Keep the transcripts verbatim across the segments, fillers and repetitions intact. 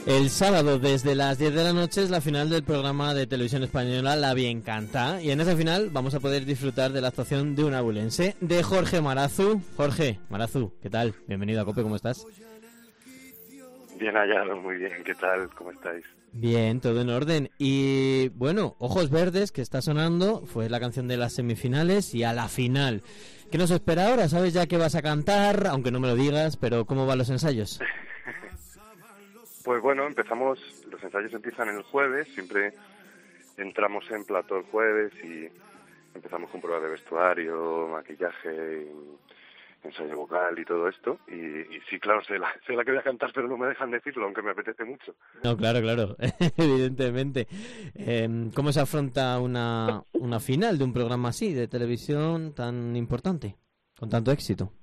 El sábado desde las diez de la noche es la final del programa de televisión española La Bien Canta, y en esa final vamos a poder disfrutar de la actuación de un abulense, de Jorge Marazu. Jorge Marazu, ¿qué tal? Bienvenido a COPE, ¿cómo estás? Bien hallado, muy bien, ¿qué tal? ¿Cómo estáis? Bien, todo en orden. Y bueno, Ojos Verdes, que está sonando, fue la canción de las semifinales y a la final. ¿Qué nos espera ahora? ¿Sabes ya qué vas a cantar? Aunque no me lo digas, pero ¿cómo van los ensayos? Pues bueno, empezamos, los ensayos empiezan el jueves, siempre entramos en plató el jueves y empezamos con pruebas de vestuario, maquillaje, ensayo vocal y todo esto. Y, y sí, claro, sé la, sé la que voy a cantar, pero no me dejan decirlo, aunque me apetece mucho. No, claro, claro, evidentemente. Eh, ¿Cómo se afronta una, una final de un programa así, de televisión tan importante, con tanto éxito?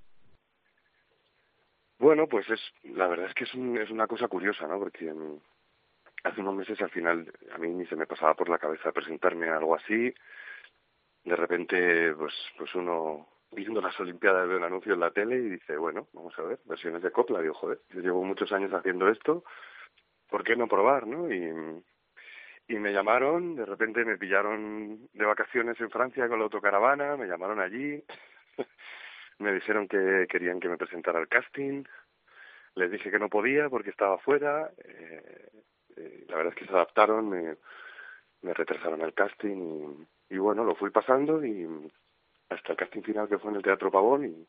Bueno, pues es la verdad es que es, un, es una cosa curiosa, ¿no? Porque um, hace unos meses al final a mí ni se me pasaba por la cabeza presentarme a algo así. De repente, pues, pues uno viendo las Olimpiadas ve un anuncio en la tele y dice, bueno, vamos a ver, versiones de copla. Digo, joder, yo llevo muchos años haciendo esto, ¿por qué no probar, no? Y, y me llamaron, de repente me pillaron de vacaciones en Francia con la autocaravana, me llamaron allí, me dijeron que querían que me presentara al casting, les dije que no podía porque estaba fuera, eh, eh, la verdad es que se adaptaron, me, me retrasaron el casting y, y bueno, lo fui pasando y hasta el casting final que fue en el Teatro Pavón y,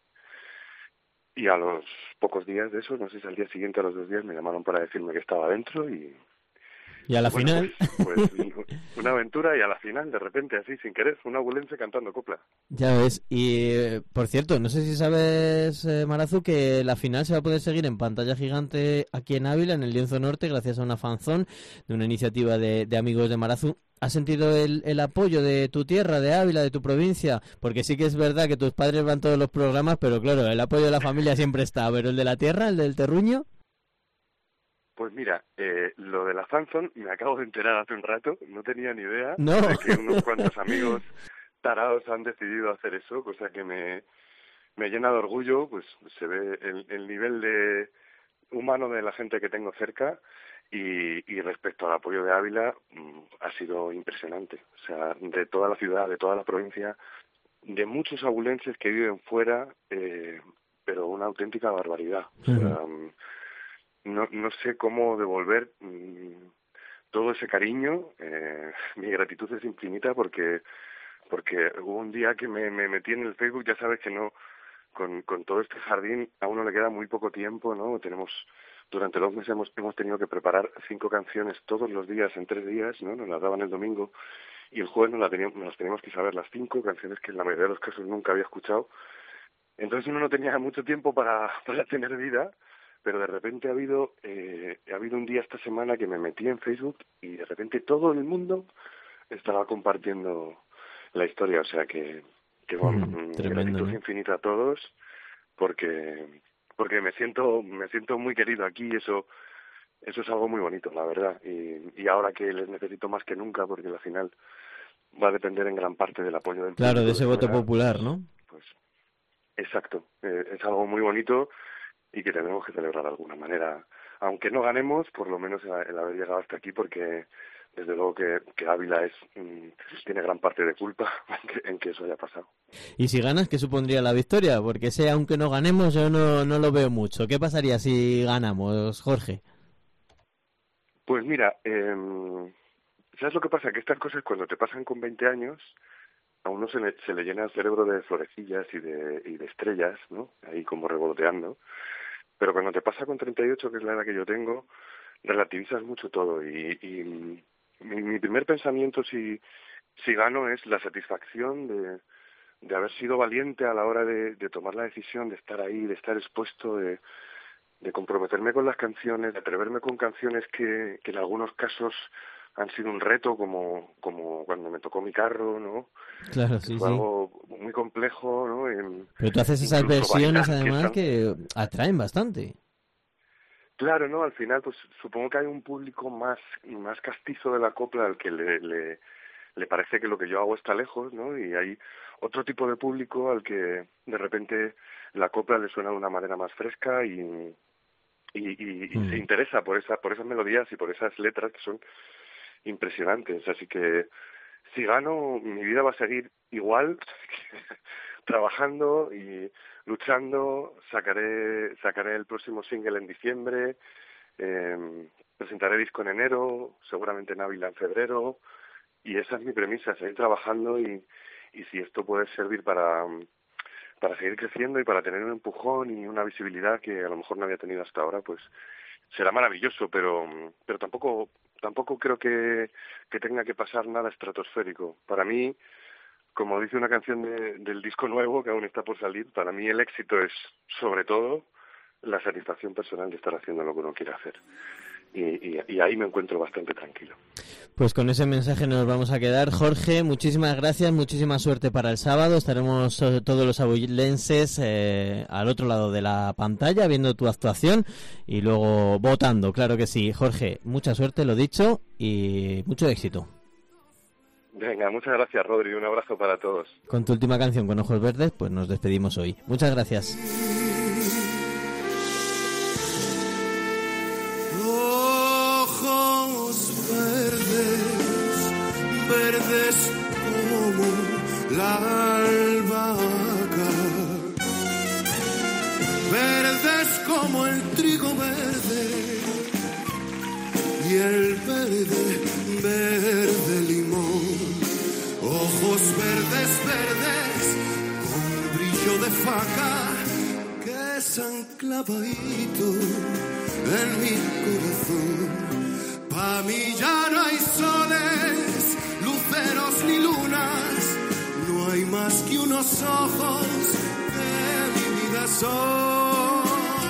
y a los pocos días de eso, no sé si al día siguiente o a los dos días, me llamaron para decirme que estaba dentro y... Y a la bueno, final... pues, pues una aventura y a la final, de repente, así, sin querer, un abulense cantando copla. Ya ves, y eh, por cierto, no sé si sabes, eh, Marazu, que la final se va a poder seguir en pantalla gigante aquí en Ávila, en el Lienzo Norte, gracias a una fanzón de una iniciativa de, de amigos de Marazu. ¿Has sentido el, el apoyo de tu tierra, de Ávila, de tu provincia? Porque sí que es verdad que tus padres van todos los programas, pero claro, el apoyo de la familia siempre está. ¿Pero el de la tierra, el del terruño? Pues mira, eh, lo de la fanzone me acabo de enterar hace un rato, no tenía ni idea No. de que unos cuantos amigos tarados han decidido hacer eso, cosa que me, me llena de orgullo, pues se ve el, el nivel de humano de la gente que tengo cerca y, y respecto al apoyo de Ávila mmm, ha sido impresionante, o sea, de toda la ciudad, de toda la provincia, de muchos abulenses que viven fuera, eh, pero una auténtica barbaridad, o sea, Uh-huh. no, no sé cómo devolver mmm, todo ese cariño, eh, mi gratitud es infinita porque porque hubo un día que me, me metí en el Facebook, ya sabes que no, con, con todo este jardín a uno le queda muy poco tiempo, ¿no? Tenemos, durante dos meses hemos, hemos tenido que preparar cinco canciones todos los días, en tres días, ¿no? Nos las daban el domingo y el jueves nos, la teníamos, nos las teníamos que saber las cinco canciones que en la mayoría de los casos nunca había escuchado. Entonces uno no tenía mucho tiempo para, para tener vida, pero de repente ha habido, eh, ha habido un día esta semana que me metí en Facebook y de repente todo el mundo estaba compartiendo la historia, o sea que, que bueno, Uh-huh. mi Tremendo, gratitud ¿no? infinita a todos porque porque me siento me siento muy querido aquí y eso eso es algo muy bonito, la verdad, y, y ahora que les necesito más que nunca porque al final va a depender en gran parte del apoyo del Claro, de público de ese voto fuera, pues popular, ¿no? pues exacto, eh, es algo muy bonito y que tenemos que celebrar de alguna manera, aunque no ganemos, por lo menos el, el haber llegado hasta aquí porque desde luego que, que Ávila es mm, tiene gran parte de culpa en que, en que eso haya pasado. Y si ganas, ¿qué supondría la victoria? Porque sé, aunque no ganemos, yo no, no lo veo mucho. ¿Qué pasaría si ganamos, Jorge? Pues mira, eh, ¿sabes lo que pasa? Que estas cosas cuando te pasan con veinte años, a uno se le, se le llena el cerebro de florecillas y de, y de estrellas, ¿no? Ahí como revoloteando. Pero cuando te pasa con treinta y ocho, que es la edad que yo tengo, relativizas mucho todo. Y, y mi, mi primer pensamiento si, si gano es la satisfacción de, de haber sido valiente a la hora de, de tomar la decisión de estar ahí, de estar expuesto, de, de comprometerme con las canciones, de atreverme con canciones que, que en algunos casos han sido un reto, como, como cuando me tocó Mi Carro, ¿no? Claro, Que sí, fue sí. algo muy complejo, ¿no? En, Pero tú haces esas incluso versiones, bailar, que además, están... que atraen bastante. Claro, ¿no? Al final, pues supongo que hay un público más, más castizo de la copla al que le, le, le parece que lo que yo hago está lejos, ¿no? Y hay otro tipo de público al que de repente la copla le suena de una manera más fresca y, y, y, y mm. se interesa por esa, por esas melodías y por esas letras que son impresionantes. Así que si gano, mi vida va a seguir igual, trabajando y luchando. Sacaré, sacaré el próximo single en diciembre, eh, presentaré disco en enero, seguramente en Ávila en febrero, y esa es mi premisa, seguir trabajando y, y si esto puede servir para, para seguir creciendo y para tener un empujón y una visibilidad que a lo mejor no había tenido hasta ahora, pues será maravilloso, pero pero tampoco tampoco creo que, que tenga que pasar nada estratosférico. Para mí, como dice una canción de, del disco nuevo que aún está por salir, para mí el éxito es sobre todo la satisfacción personal de estar haciendo lo que uno quiere hacer. Y, y, y ahí me encuentro bastante tranquilo. Pues con ese mensaje nos vamos a quedar. Jorge, muchísimas gracias, muchísima suerte para el sábado. Estaremos eh, todos los abulenses eh, al otro lado de la pantalla viendo tu actuación y luego votando, claro que sí. Jorge, mucha suerte, lo dicho, y mucho éxito. Venga, muchas gracias, Rodri, un abrazo para todos. Con tu última canción, Con Ojos Verdes, pues nos despedimos hoy. Muchas gracias. Verdes como la albahaca, verdes como el trigo verde y el verde, verde limón. Ojos verdes, verdes con brillo de faca que se han clavadito en mi corazón. Pa' mí ya no hay soles, luceros ni lunas, no hay más que unos ojos que mi vida son.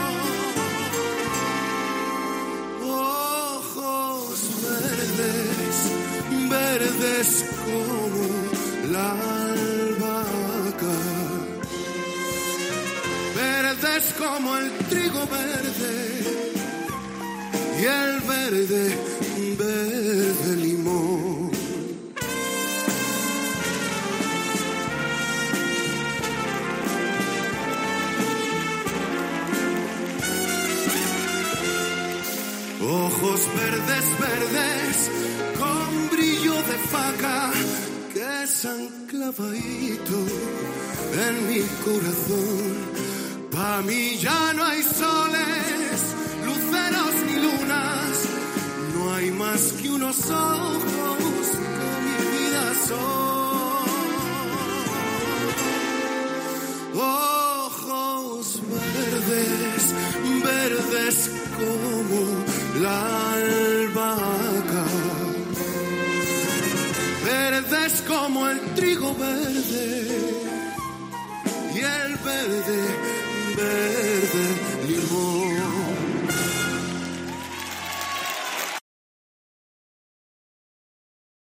Ojos verdes, verdes como la albahaca, verdes como el trigo verde y el verde, verde limón. Ojos verdes, verdes, con brillo de faca que se han clavadito en mi corazón. Pa' mí ya no hay soles, luceros ni lunas, no hay más que unos ojos que mi vida son. Ojos verdes, verdes como la albahaca, verdes como el trigo verde y el verde, verde